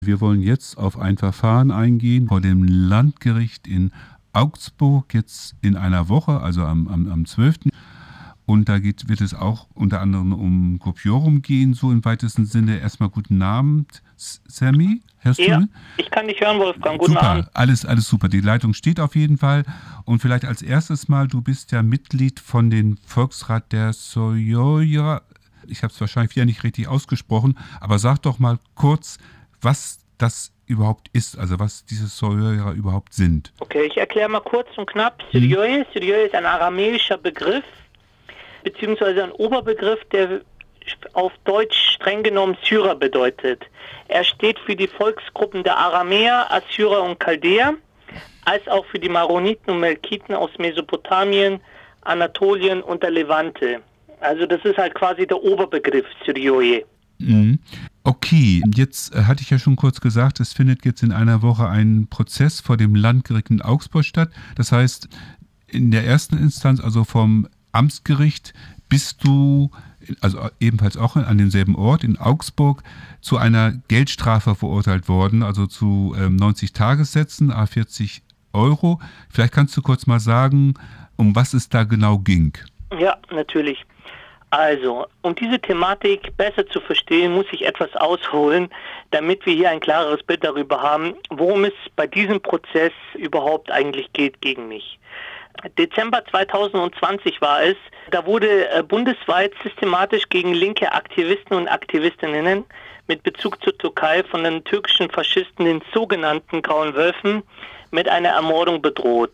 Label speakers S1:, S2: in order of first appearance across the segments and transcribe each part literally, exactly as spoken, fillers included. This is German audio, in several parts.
S1: Wir wollen jetzt auf ein Verfahren eingehen vor dem Landgericht in Augsburg, jetzt in einer Woche, also am, am, am zwölften Und da geht, wird es auch unter anderem um Kopiorum gehen, so im weitesten Sinne. Erstmal guten Abend, Sammy. Hörst
S2: ja,
S1: du?
S2: Ich kann dich hören, Wolfgang. Guten
S1: super,
S2: Abend.
S1: alles, alles super. Die Leitung steht auf jeden Fall. Und vielleicht als erstes mal, du bist ja Mitglied von dem Volksrat der Soyoya. Ich habe es wahrscheinlich wieder nicht richtig ausgesprochen, aber sag doch mal kurz, was das überhaupt ist, also was diese Soyoya überhaupt sind.
S2: Okay, ich erkläre mal kurz und knapp. Syrioi, hm. Syrioi ist ein aramäischer Begriff, beziehungsweise ein Oberbegriff, der auf Deutsch streng genommen Syrer bedeutet. Er steht für die Volksgruppen der Aramäer, Assyrer und Chaldäer, als auch für die Maroniten und Melkiten aus Mesopotamien, Anatolien und der Levante. Also das ist halt quasi der Oberbegriff Syrioi.
S1: Mhm. Okay, jetzt äh, hatte ich ja schon kurz gesagt, es findet jetzt in einer Woche ein Prozess vor dem Landgericht in Augsburg statt. Das heißt, in der ersten Instanz, also vom Amtsgericht, bist du, also ebenfalls auch an demselben Ort in Augsburg, zu einer Geldstrafe verurteilt worden, also zu ähm, neunzig Tagessätzen, à vierzig Euro. Vielleicht kannst du kurz mal sagen, um was es da genau ging.
S2: Ja, natürlich. Also, um diese Thematik besser zu verstehen, muss ich etwas ausholen, damit wir hier ein klareres Bild darüber haben, worum es bei diesem Prozess überhaupt eigentlich geht gegen mich. Dezember zweitausendzwanzig war es, da wurde äh, bundesweit systematisch gegen linke Aktivisten und Aktivistinnen mit Bezug zur Türkei von den türkischen Faschisten, den sogenannten Grauen Wölfen, mit einer Ermordung bedroht.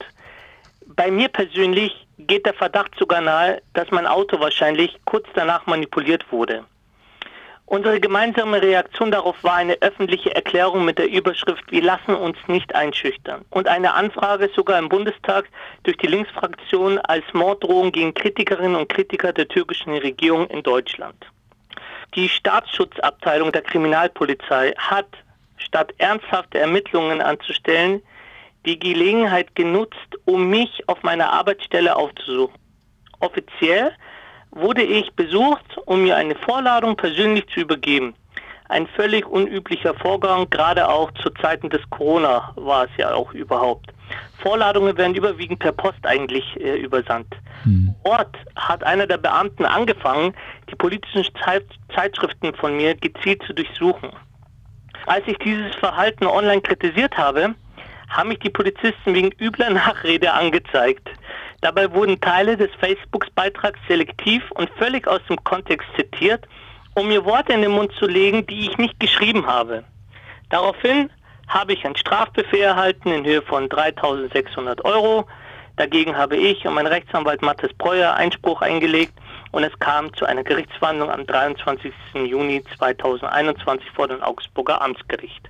S2: Bei mir persönlich geht der Verdacht sogar nahe, dass mein Auto wahrscheinlich kurz danach manipuliert wurde. Unsere gemeinsame Reaktion darauf war eine öffentliche Erklärung mit der Überschrift „Wir lassen uns nicht einschüchtern" und eine Anfrage sogar im Bundestag durch die Linksfraktion als Morddrohung gegen Kritikerinnen und Kritiker der türkischen Regierung in Deutschland. Die Staatsschutzabteilung der Kriminalpolizei hat, statt ernsthafte Ermittlungen anzustellen, die Gelegenheit genutzt, um mich auf meiner Arbeitsstelle aufzusuchen. Offiziell wurde ich besucht, um mir eine Vorladung persönlich zu übergeben. Ein völlig unüblicher Vorgang, gerade auch zu Zeiten des Corona war es ja auch überhaupt. Vorladungen werden überwiegend per Post eigentlich äh, übersandt. Hm. Dort hat einer der Beamten angefangen, die politischen Zeit- Zeitschriften von mir gezielt zu durchsuchen. Als ich dieses Verhalten online kritisiert habe, haben mich die Polizisten wegen übler Nachrede angezeigt. Dabei wurden Teile des Facebook-Beitrags selektiv und völlig aus dem Kontext zitiert, um mir Worte in den Mund zu legen, die ich nicht geschrieben habe. Daraufhin habe ich einen Strafbefehl erhalten in Höhe von dreitausendsechshundert Euro. Dagegen habe ich und mein Rechtsanwalt Mathis Breuer Einspruch eingelegt und es kam zu einer Gerichtsverhandlung am dreiundzwanzigsten Juni zweitausendeinundzwanzig vor dem Augsburger Amtsgericht.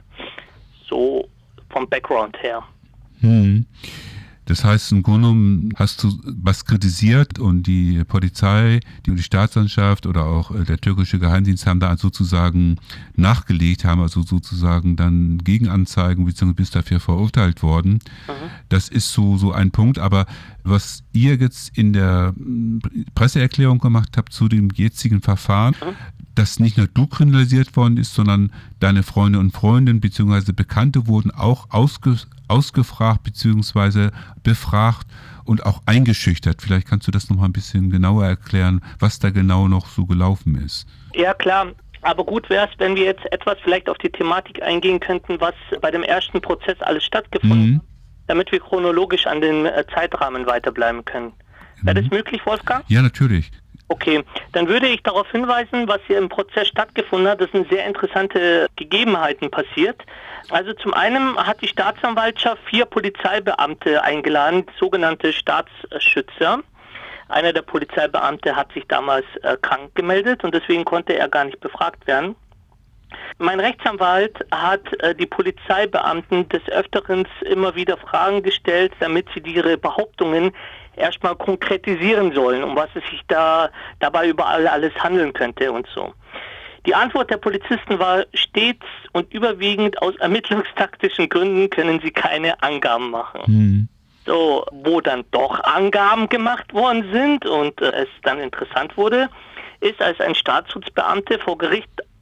S2: So vom Background her.
S1: Hm. Das heißt, im Grunde genommen hast du was kritisiert und die Polizei, die, die Staatsanwaltschaft oder auch der türkische Geheimdienst haben da sozusagen nachgelegt, haben also sozusagen dann Gegenanzeigen bzw. bist dafür verurteilt worden. Mhm. Das ist so, so ein Punkt, aber was ihr jetzt in der Presseerklärung gemacht habt zu dem jetzigen Verfahren, mhm. dass nicht nur du kriminalisiert worden ist, sondern deine Freunde und Freundinnen bzw. Bekannte wurden auch ausge, ausgefragt bzw. befragt und auch eingeschüchtert. Vielleicht kannst du das noch mal ein bisschen genauer erklären, was da genau noch so gelaufen ist.
S2: Ja, klar. Aber gut wäre es, wenn wir jetzt etwas vielleicht auf die Thematik eingehen könnten, was bei dem ersten Prozess alles stattgefunden mhm. hat, damit wir chronologisch an den äh, Zeitrahmen weiterbleiben können. Wäre mhm. das möglich, Wolfgang?
S1: Ja, natürlich.
S2: Okay, dann würde ich darauf hinweisen, was hier im Prozess stattgefunden hat. Das sind sehr interessante Gegebenheiten passiert. Also zum einen hat die Staatsanwaltschaft vier Polizeibeamte eingeladen, sogenannte Staatsschützer. Einer der Polizeibeamte hat sich damals äh, krank gemeldet und deswegen konnte er gar nicht befragt werden. Mein Rechtsanwalt hat äh, die Polizeibeamten des Öfteren immer wieder Fragen gestellt, damit sie ihre Behauptungen erstmal konkretisieren sollen, um was es sich da dabei überall alles handeln könnte und so. Die Antwort der Polizisten war stets und überwiegend: aus ermittlungstaktischen Gründen können sie keine Angaben machen. Mhm. So, wo dann doch Angaben gemacht worden sind und äh, es dann interessant wurde, ist, als ein Staatsschutzbeamte vor Gericht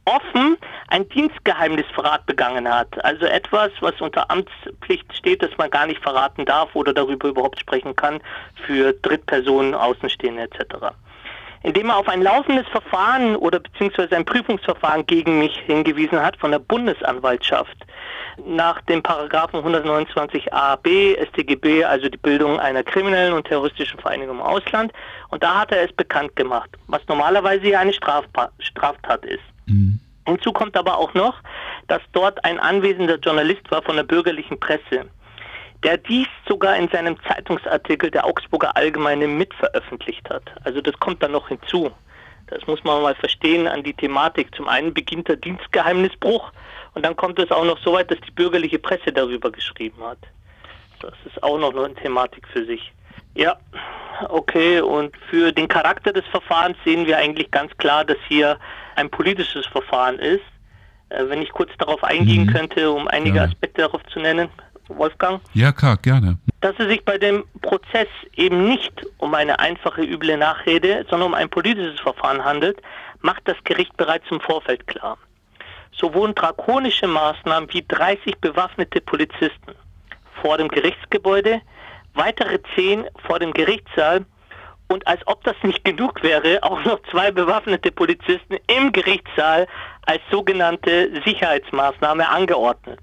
S2: offen ein Dienstgeheimnisverrat begangen hat. Also etwas, was unter Amtspflicht steht, das man gar nicht verraten darf oder darüber überhaupt sprechen kann für Drittpersonen, Außenstehende et cetera. Indem er auf ein laufendes Verfahren oder beziehungsweise ein Prüfungsverfahren gegen mich hingewiesen hat von der Bundesanwaltschaft nach dem Paragraphen hundertneunundzwanzig a b S t G B, also die Bildung einer kriminellen und terroristischen Vereinigung im Ausland. Und da hat er es bekannt gemacht, was normalerweise ja eine Strafpa- Straftat ist. Mhm. Hinzu kommt aber auch noch, dass dort ein anwesender Journalist war von der bürgerlichen Presse, der dies sogar in seinem Zeitungsartikel der Augsburger Allgemeine mitveröffentlicht hat. Also das kommt dann noch hinzu. Das muss man mal verstehen an die Thematik. Zum einen beginnt der Dienstgeheimnisbruch und dann kommt es auch noch so weit, dass die bürgerliche Presse darüber geschrieben hat. Das ist auch noch eine Thematik für sich. Ja, okay, und für den Charakter des Verfahrens sehen wir eigentlich ganz klar, dass hier ein politisches Verfahren ist. Äh, wenn ich kurz darauf eingehen mhm. könnte, um einige ja. Aspekte darauf zu nennen, Wolfgang?
S1: Ja, klar, gerne.
S2: Dass es sich bei dem Prozess eben nicht um eine einfache üble Nachrede, sondern um ein politisches Verfahren handelt, macht das Gericht bereits im Vorfeld klar. So wurden drakonische Maßnahmen wie dreißig bewaffnete Polizisten vor dem Gerichtsgebäude, weitere zehn vor dem Gerichtssaal und als ob das nicht genug wäre, auch noch zwei bewaffnete Polizisten im Gerichtssaal als sogenannte Sicherheitsmaßnahme angeordnet.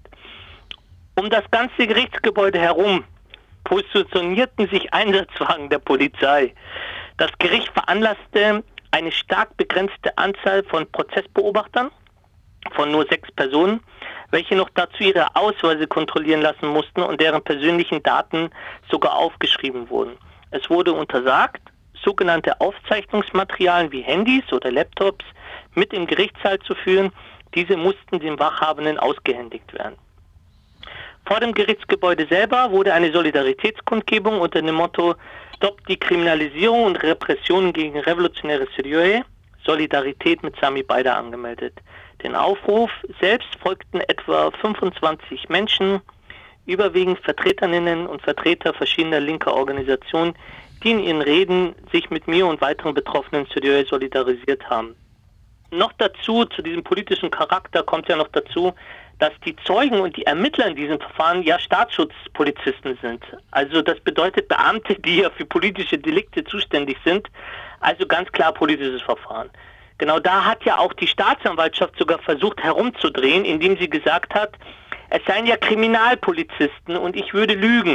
S2: Um das ganze Gerichtsgebäude herum positionierten sich Einsatzwagen der Polizei. Das Gericht veranlasste eine stark begrenzte Anzahl von Prozessbeobachtern von nur sechs Personen, welche noch dazu ihre Ausweise kontrollieren lassen mussten und deren persönlichen Daten sogar aufgeschrieben wurden. Es wurde untersagt, sogenannte Aufzeichnungsmaterialien wie Handys oder Laptops mit im Gerichtssaal zu führen. Diese mussten dem Wachhabenden ausgehändigt werden. Vor dem Gerichtsgebäude selber wurde eine Solidaritätskundgebung unter dem Motto Stopp die Kriminalisierung und Repression gegen revolutionäre Syrier, Solidarität mit Sami Beider angemeldet. Den Aufruf selbst folgten etwa fünfundzwanzig Menschen, überwiegend Vertreterinnen und Vertreter verschiedener linker Organisationen, die in ihren Reden sich mit mir und weiteren betroffenen Syrier solidarisiert haben. Noch dazu, zu diesem politischen Charakter kommt ja noch dazu, dass die Zeugen und die Ermittler in diesem Verfahren ja Staatsschutzpolizisten sind. Also das bedeutet Beamte, die ja für politische Delikte zuständig sind. Also ganz klar politisches Verfahren. Genau da hat ja auch die Staatsanwaltschaft sogar versucht herumzudrehen, indem sie gesagt hat, es seien ja Kriminalpolizisten und ich würde lügen.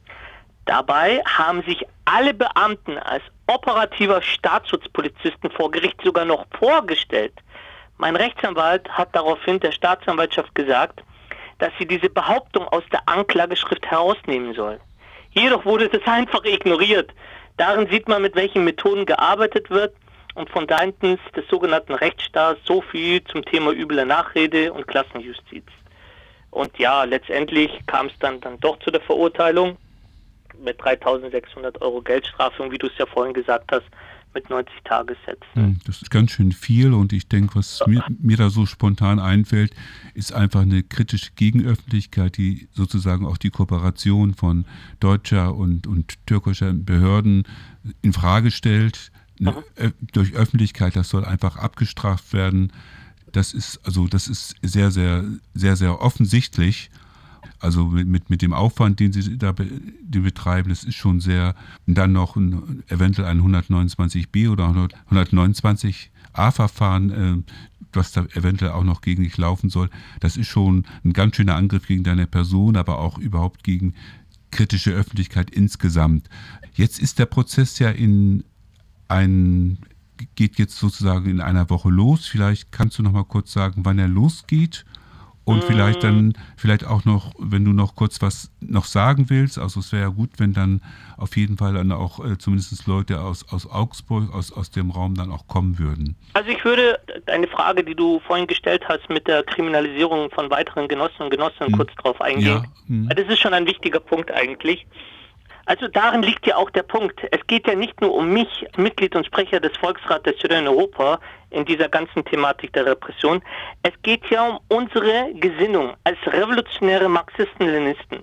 S2: Dabei haben sich alle Beamten als operativer Staatsschutzpolizisten vor Gericht sogar noch vorgestellt. Mein Rechtsanwalt hat daraufhin der Staatsanwaltschaft gesagt, dass sie diese Behauptung aus der Anklageschrift herausnehmen soll. Jedoch wurde das einfach ignoriert. Darin sieht man, mit welchen Methoden gearbeitet wird und von seitens des sogenannten Rechtsstaats so viel zum Thema übler Nachrede und Klassenjustiz. Und ja, letztendlich kam es dann, dann doch zu der Verurteilung mit dreitausendsechshundert Euro Geldstrafe und wie du es ja vorhin gesagt hast, mit neunzig Tagessätzen.
S1: Das ist ganz schön viel und ich denke, was mir, mir da so spontan einfällt, ist einfach eine kritische Gegenöffentlichkeit, die sozusagen auch die Kooperation von deutscher und, und türkischer Behörden in Frage stellt. Eine, mhm. Durch Öffentlichkeit, das soll einfach abgestraft werden. Das ist, also das ist sehr, sehr, sehr, sehr offensichtlich. Also mit, mit dem Aufwand, den sie da be, den betreiben, das ist schon sehr, dann noch ein, eventuell ein hundertneunundzwanzig b oder hundertneunundzwanzig a Verfahren, äh, was da eventuell auch noch gegen dich laufen soll. Das ist schon ein ganz schöner Angriff gegen deine Person, aber auch überhaupt gegen kritische Öffentlichkeit insgesamt. Jetzt ist der Prozess ja in ein, geht jetzt sozusagen in einer Woche los. Vielleicht kannst du noch mal kurz sagen, wann er losgeht. Und vielleicht dann, vielleicht auch noch, wenn du noch kurz was noch sagen willst, also es wäre ja gut, wenn dann auf jeden Fall dann auch äh, zumindest Leute aus, aus Augsburg, aus, aus dem Raum dann auch kommen würden.
S2: Also ich würde eine Frage, die du vorhin gestellt hast mit der Kriminalisierung von weiteren Genossen und Genossinnen, hm. kurz drauf eingehen. Ja. Hm. Das ist schon ein wichtiger Punkt eigentlich. Also darin liegt ja auch der Punkt. Es geht ja nicht nur um mich, Mitglied und Sprecher des Volksrats der Syrer in Europa, in dieser ganzen Thematik der Repression. Es geht ja um unsere Gesinnung als revolutionäre Marxisten-Leninisten.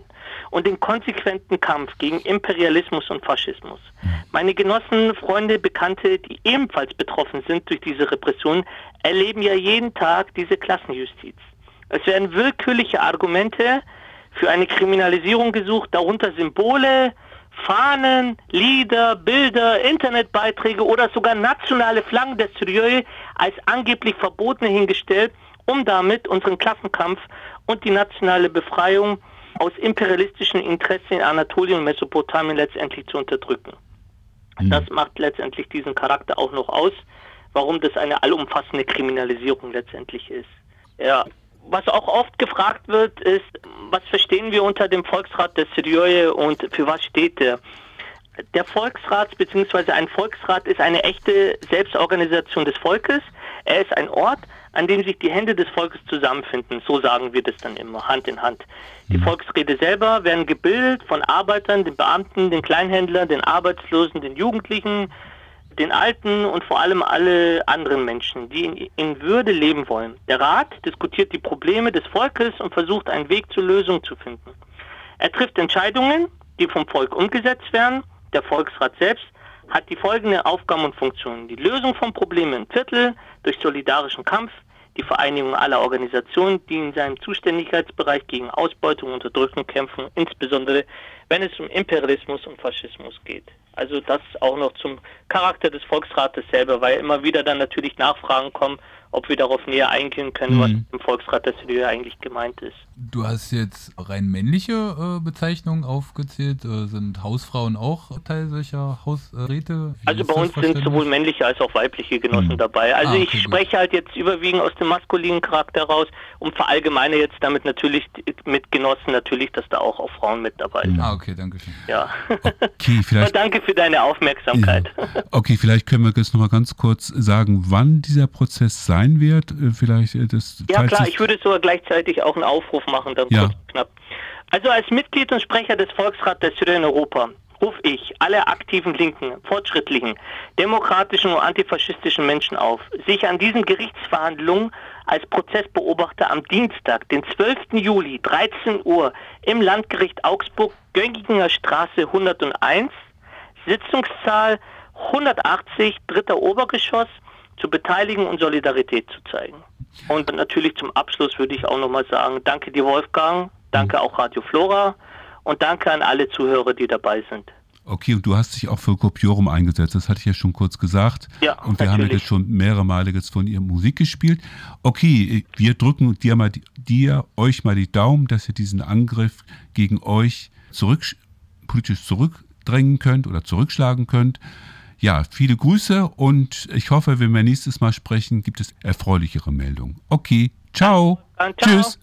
S2: und den konsequenten Kampf gegen Imperialismus und Faschismus. Meine Genossen, Freunde, Bekannte, die ebenfalls betroffen sind durch diese Repression, erleben ja jeden Tag diese Klassenjustiz. Es werden willkürliche Argumente für eine Kriminalisierung gesucht, darunter Symbole, Fahnen, Lieder, Bilder, Internetbeiträge oder sogar nationale Flaggen der Syrier als angeblich verbotene hingestellt, um damit unseren Klassenkampf und die nationale Befreiung aus imperialistischen Interessen in Anatolien und Mesopotamien letztendlich zu unterdrücken. Mhm. Das macht letztendlich diesen Charakter auch noch aus, warum das eine allumfassende Kriminalisierung letztendlich ist. Ja. Was auch oft gefragt wird, ist, was verstehen wir unter dem Volksrat der Syrier und für was steht der? Der Volksrat bzw. ein Volksrat ist eine echte Selbstorganisation des Volkes. Er ist ein Ort, an dem sich die Hände des Volkes zusammenfinden. So sagen wir das dann immer, Hand in Hand. Die Volksräte selber werden gebildet von Arbeitern, den Beamten, den Kleinhändlern, den Arbeitslosen, den Jugendlichen, den Alten und vor allem alle anderen Menschen, die in, in Würde leben wollen. Der Rat diskutiert die Probleme des Volkes und versucht, einen Weg zur Lösung zu finden. Er trifft Entscheidungen, die vom Volk umgesetzt werden. Der Volksrat selbst hat die folgenden Aufgaben und Funktionen: Die Lösung von Problemen im Viertel durch solidarischen Kampf, die Vereinigung aller Organisationen, die in seinem Zuständigkeitsbereich gegen Ausbeutung und Unterdrückung kämpfen, insbesondere wenn es um Imperialismus und Faschismus geht. Also das auch noch zum Charakter des Volksrates selber, weil immer wieder dann natürlich Nachfragen kommen, ob wir darauf näher eingehen können, mhm. was im Volksrat der Syrier eigentlich gemeint ist.
S3: Du hast jetzt rein männliche äh, Bezeichnungen aufgezählt. Äh, sind Hausfrauen auch Teil solcher Hausräte? Wie
S2: also bei uns sind sowohl männliche als auch weibliche Genossen mhm. dabei. Also ah, okay, ich spreche gut. halt jetzt überwiegend aus dem maskulinen Charakter raus und verallgemeine jetzt damit natürlich mit Genossen natürlich, dass da auch, auch Frauen mit dabei sind.
S3: Ah, okay, danke schön.
S2: Ja.
S1: Okay, vielleicht,
S2: danke für deine Aufmerksamkeit.
S1: Ja. Okay, vielleicht können wir jetzt noch mal ganz kurz sagen, wann dieser Prozess sein wird. Vielleicht das.
S2: Ja klar, ich würde sogar gleichzeitig auch einen Aufruf machen, dann
S1: ja.
S2: kurz knapp. Also als Mitglied und Sprecher des Volksrats der Syrier in Europa rufe ich alle aktiven linken, fortschrittlichen, demokratischen und antifaschistischen Menschen auf, sich an diesen Gerichtsverhandlungen als Prozessbeobachter am Dienstag, den zwölften Juli, dreizehn Uhr, im Landgericht Augsburg, Gönginger Straße hunderteins, Sitzungszahl hundertachtzig, dritter Obergeschoss, zu beteiligen und Solidarität zu zeigen. Und natürlich zum Abschluss würde ich auch nochmal sagen, danke dir Wolfgang, danke auch Radio Flora und danke an alle Zuhörer, die dabei sind.
S1: Okay, und du hast dich auch für Copiorum eingesetzt, das hatte ich ja schon kurz gesagt.
S2: Ja,
S1: und wir
S2: natürlich.
S1: haben ja jetzt schon mehrere Male jetzt von ihr Musik gespielt. Okay, wir drücken dir, mal, dir euch mal die Daumen, dass ihr diesen Angriff gegen euch zurück, politisch zurückdrängen könnt oder zurückschlagen könnt. Ja, viele Grüße und ich hoffe, wenn wir nächstes Mal sprechen, gibt es erfreulichere Meldungen. Okay, ciao.
S2: Dann, ciao.
S1: Tschüss.